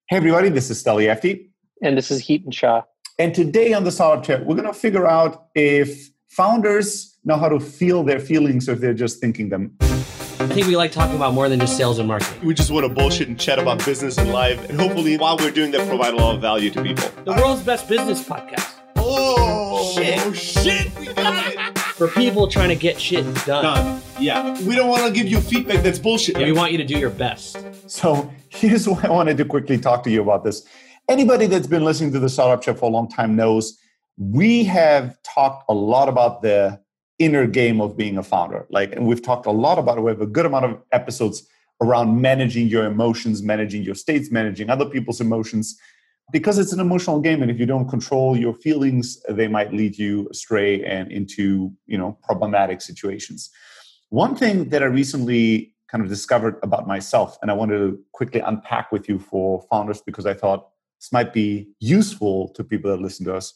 Hey everybody, this is Steli Efti. And this is Heaton Shah. And today on the Startup Chat, we're going to figure out if founders know how to feel their feelings or if they're just thinking them. I think we like talking about more than just sales and marketing. We just want to bullshit and chat about business and life. And hopefully while we're doing that, provide a lot of value to people. The world's best business podcast. Oh, shit, we got it. For people trying to get shit done. Yeah. We don't want to give you feedback that's bullshit. We want you to do your best. So here's why I wanted to quickly talk to you about this. Anybody that's been listening to the Startup Chat for a long time knows we have talked a lot about the inner game of being a founder. And we've talked a lot about it. We have a good amount of episodes around managing your emotions, managing your states, managing other people's emotions, because it's an emotional game. And if you don't control your feelings, they might lead you astray and into, problematic situations. One thing that I recently kind of discovered about myself, and I wanted to quickly unpack with you for founders because I thought this might be useful to people that listen to us,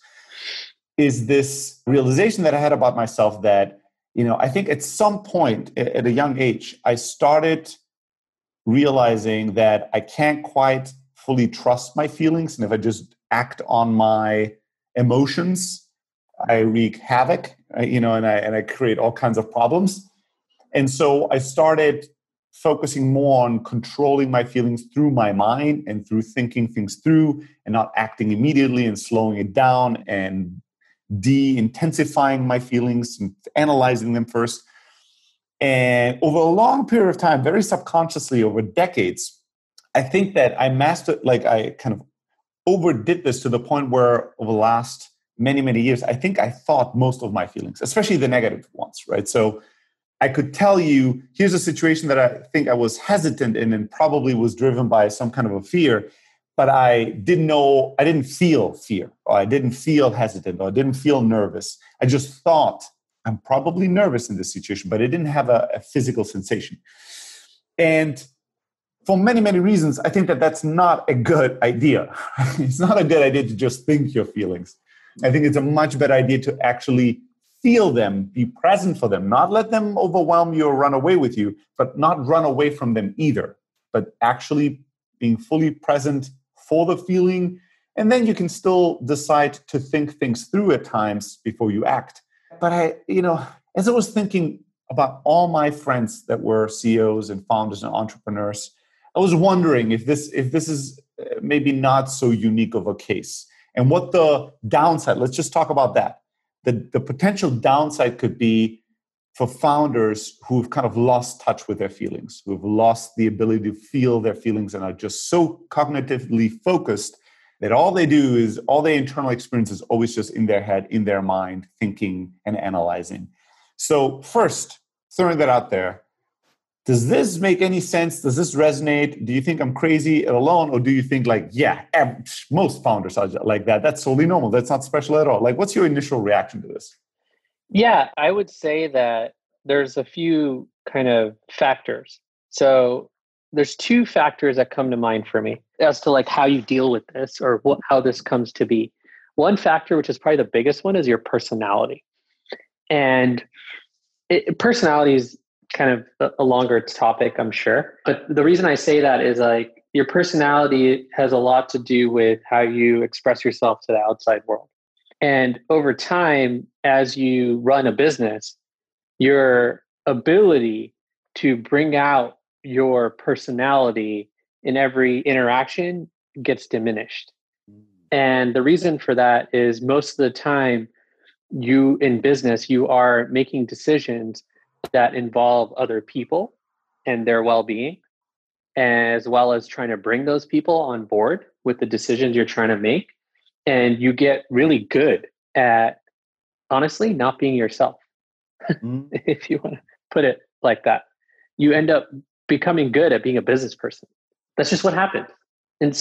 is this realization that I had about myself that, I think at some point at a young age, I started realizing that I can't quite fully trust my feelings. And if I just act on my emotions, I wreak havoc, and I create all kinds of problems. And so I started focusing more on controlling my feelings through my mind and through thinking things through and not acting immediately and slowing it down and de-intensifying my feelings and analyzing them first. And over a long period of time, very subconsciously over decades, I think that I mastered, I kind of overdid this to the point where over the last many, many years, I think I thought most of my feelings, especially the negative ones, right? So I could tell you, here's a situation that I think I was hesitant in and probably was driven by some kind of a fear, but I didn't feel fear, or I didn't feel hesitant, or I didn't feel nervous. I just thought I'm probably nervous in this situation, but I didn't have a physical sensation. And for many, many reasons, I think that that's not a good idea. It's not a good idea to just think your feelings. I think it's a much better idea to actually feel them, be present for them, not let them overwhelm you or run away with you, but not run away from them either, but actually being fully present for the feeling. And then you can still decide to think things through at times before you act. But as I was thinking about all my friends that were CEOs and founders and entrepreneurs, I was wondering if this is maybe not so unique of a case, and what the downside. Let's just talk about that. The potential downside could be for founders who've kind of lost touch with their feelings, who've lost the ability to feel their feelings and are just so cognitively focused that all they do is all their internal experience is always just in their head, in their mind, thinking and analyzing. So first, throwing that out there, does this make any sense? Does this resonate? Do you think I'm crazy alone? Or do you think most founders are like that? That's totally normal. That's not special at all. What's your initial reaction to this? Yeah, I would say that there's a few kind of factors. So there's two factors that come to mind for me as to how you deal with this or how this comes to be. One factor, which is probably the biggest one, is your personality. And personality is kind of a longer topic, I'm sure. But the reason I say that is your personality has a lot to do with how you express yourself to the outside world. And over time, as you run a business, your ability to bring out your personality in every interaction gets diminished. And the reason for that is most of the time in business, you are making decisions that involve other people and their well-being, as well as trying to bring those people on board with the decisions you're trying to make. And you get really good at, honestly, not being yourself, if you want to put it like that. You end up becoming good at being a business person. That's just what happens. And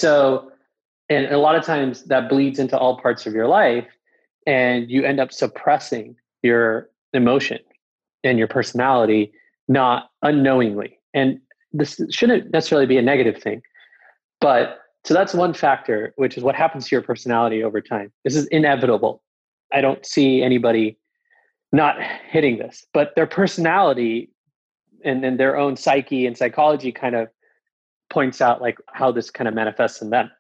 a lot of times that bleeds into all parts of your life, and you end up suppressing your emotion and your personality, not unknowingly. And this shouldn't necessarily be a negative thing. But so that's one factor, which is what happens to your personality over time. This is inevitable. I don't see anybody not hitting this, but their personality and then their own psyche and psychology kind of points out how this kind of manifests in them.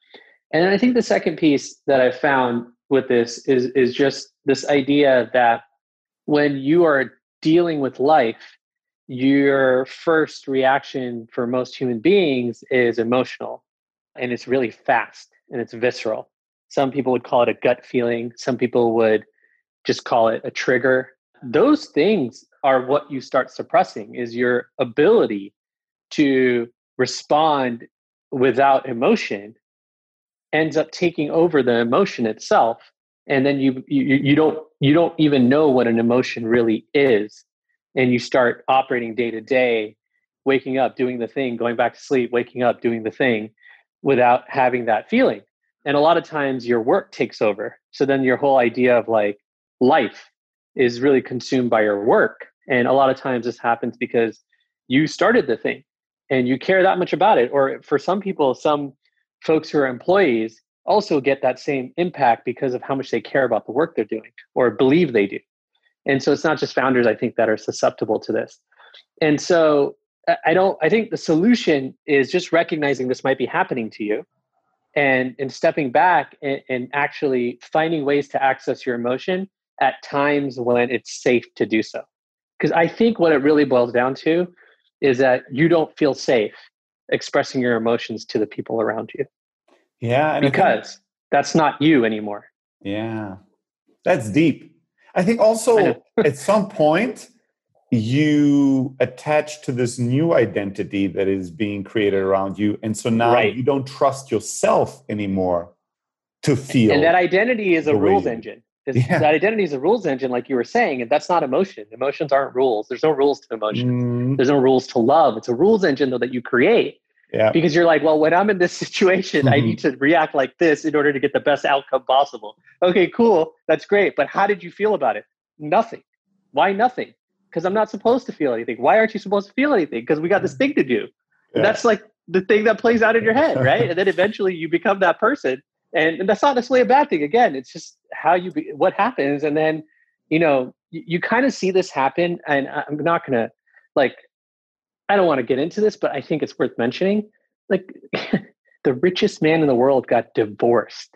And then I think the second piece that I found with this is just this idea that when you are dealing with life, your first reaction for most human beings is emotional, and it's really fast and it's visceral. Some people would call it a gut feeling. Some people would just call it a trigger. Those things are what you start suppressing, is your ability to respond without emotion ends up taking over the emotion itself. And then you don't even know what an emotion really is. And you start operating day to day, waking up, doing the thing, going back to sleep, waking up, doing the thing without having that feeling. And a lot of times your work takes over. So then your whole idea of like life is really consumed by your work. And a lot of times this happens because you started the thing and you care that much about it. Or for some people, some folks who are employees also get that same impact because of how much they care about the work they're doing or believe they do. And so it's not just founders, I think, that are susceptible to this. And so I think the solution is just recognizing this might be happening to you and stepping back and actually finding ways to access your emotion at times when it's safe to do so. Because I think what it really boils down to is that you don't feel safe expressing your emotions to the people around you. Yeah. And because that's not you anymore. Yeah. That's deep. I think also at some point you attach to this new identity that is being created around you. And so now you don't trust yourself anymore to feel. And that identity is a rules engine. That identity is a rules engine, like you were saying, and that's not emotion. Emotions aren't rules. There's no rules to emotions. There's no rules to love. It's a rules engine, though, that you create. Yeah. Because you're like, well, when I'm in this situation, I need to react like this in order to get the best outcome possible. Okay, cool. That's great. But how did you feel about it? Nothing. Why nothing? Because I'm not supposed to feel anything. Why aren't you supposed to feel anything? Because we got this thing to do. Yeah. That's like the thing that plays out in your head, right? And then eventually you become that person. And that's not necessarily a bad thing. Again, it's just how what happens. And then, you kind of see this happen. And I'm not going to I don't want to get into this, but I think it's worth mentioning. Like the richest man in the world got divorced.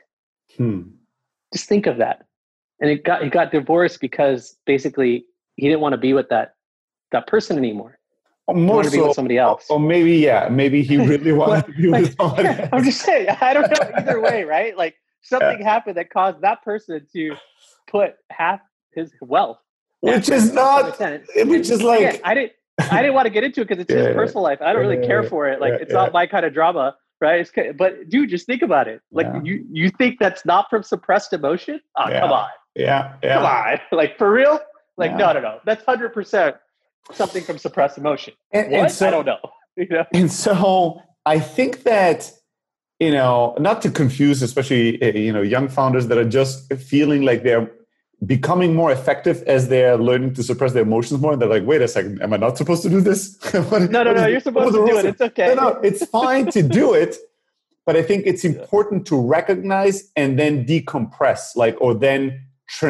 Just think of that. And he got divorced because basically he didn't want to be with that person anymore. He wanted to be with somebody else. Or maybe he really wanted to be with somebody else. I'm just saying, I don't know either way, right? Like something happened that caused that person to put half his wealth. Which is like... Again, I didn't want to get into it because it's his personal life. I don't really care for it. Like it's not my kind of drama, right? But dude, just think about it. Like you think that's not from suppressed emotion? Oh, come on. Come on. Like for real? Like no. That's 100% something from suppressed emotion. And so, I don't know. And so I think that, not to confuse, especially, young founders that are just feeling like they're becoming more effective as they're learning to suppress their emotions more. And they're like, wait a second, am I not supposed to do this? No, you're supposed to do it. It's okay. No, it's fine to do it. But I think it's important to recognize and then decompress, or then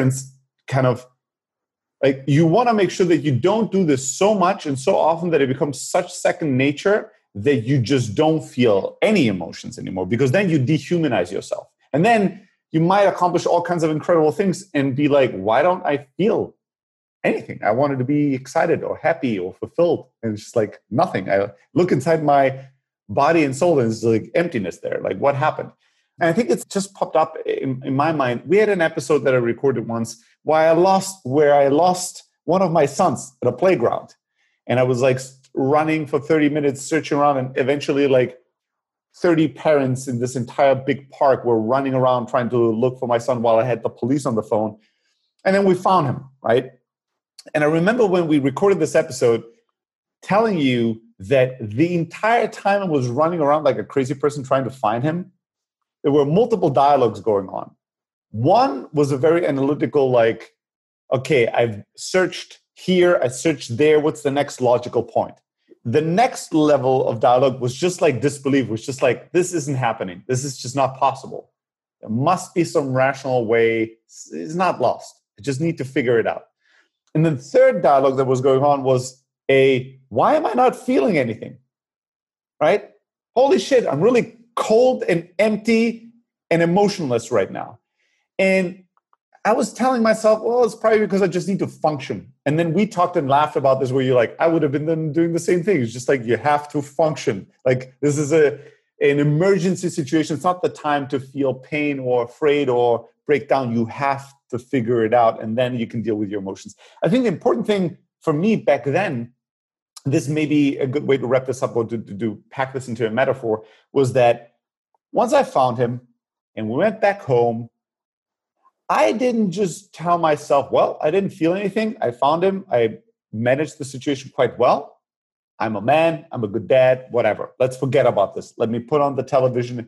you want to make sure that you don't do this so much and so often that it becomes such second nature that you just don't feel any emotions anymore, because then you dehumanize yourself. And then you might accomplish all kinds of incredible things and be like, why don't I feel anything? I wanted to be excited or happy or fulfilled. And it's just like nothing. I look inside my body and soul and it's like emptiness there. Like what happened? And I think it's just popped up in my mind. We had an episode that I recorded once where I lost one of my sons at a playground. And I was like running for 30 minutes, searching around, and eventually 30 parents in this entire big park were running around trying to look for my son while I had the police on the phone. And then we found him, right? And I remember when we recorded this episode telling you that the entire time I was running around like a crazy person trying to find him, there were multiple dialogues going on. One was a very analytical, okay, I've searched here, I searched there, what's the next logical point? The next level of dialogue was just like disbelief, was just like, this isn't happening. This is just not possible. There must be some rational way. It's not lost. I just need to figure it out. And the third dialogue that was going on was why am I not feeling anything? Right? Holy shit, I'm really cold and empty and emotionless right now. And I was telling myself, well, it's probably because I just need to function. And then we talked and laughed about this, where you're like, I would have been doing the same thing. It's just like, you have to function. Like, this is an emergency situation. It's not the time to feel pain or afraid or break down. You have to figure it out, and then you can deal with your emotions. I think the important thing for me back then, this may be a good way to wrap this up or to pack this into a metaphor, was that once I found him and we went back home, I didn't just tell myself, well, I didn't feel anything. I found him. I managed the situation quite well. I'm a man. I'm a good dad, whatever. Let's forget about this. Let me put on the television.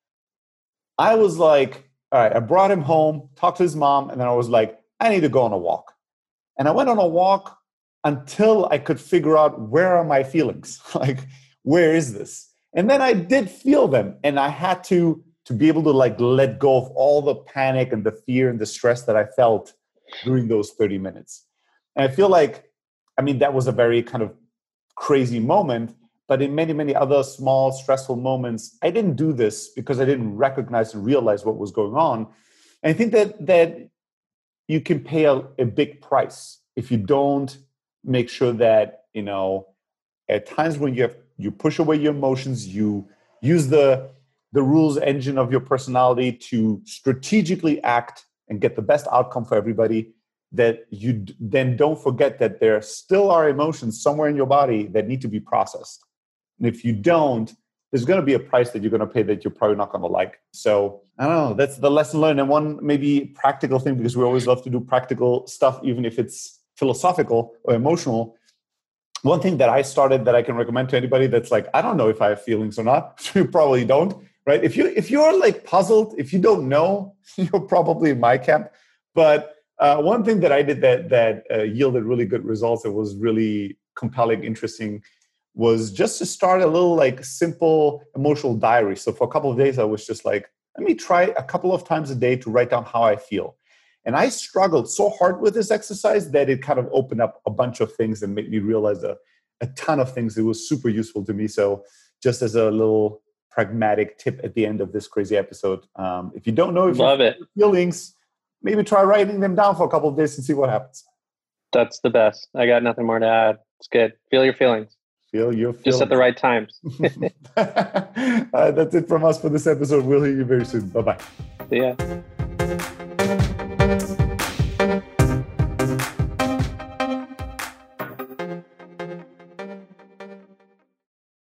I was like, all right, I brought him home, talked to his mom, and then I was like, I need to go on a walk. And I went on a walk until I could figure out, where are my feelings? Like, where is this? And then I did feel them. And I had to be able to like let go of all the panic and the fear and the stress that I felt during those 30 minutes. And I feel like, I mean, that was a very kind of crazy moment, but in many, many other small, stressful moments, I didn't do this because I didn't recognize and realize what was going on. And I think that you can pay a big price if you don't make sure that, you know, at times when you push away your emotions, you use the rules engine of your personality to strategically act and get the best outcome for everybody, that you then don't forget that there still are emotions somewhere in your body that need to be processed. And if you don't, there's going to be a price that you're going to pay that you're probably not going to like. So I don't know, that's the lesson learned. And one maybe practical thing, because we always love to do practical stuff, even if it's philosophical or emotional. One thing that I started that I can recommend to anybody that's like, I don't know if I have feelings or not. You probably don't, right? If you're like puzzled, if you don't know, you're probably in my camp. But one thing that I did that yielded really good results, that was really compelling, interesting, was just to start a little like simple emotional diary. So for a couple of days, I was just like, let me try a couple of times a day to write down how I feel. And I struggled so hard with this exercise that it kind of opened up a bunch of things and made me realize a ton of things. It was super useful to me. So just as a little pragmatic tip at the end of this crazy episode, if you don't know if you have feelings, maybe try writing them down for a couple of days and see what happens. That's the best. I got nothing more to add. It's good. Feel your feelings. Feel your feelings. Just at the right times. That's it from us for this episode. We'll hear you very soon. Bye-bye. See ya.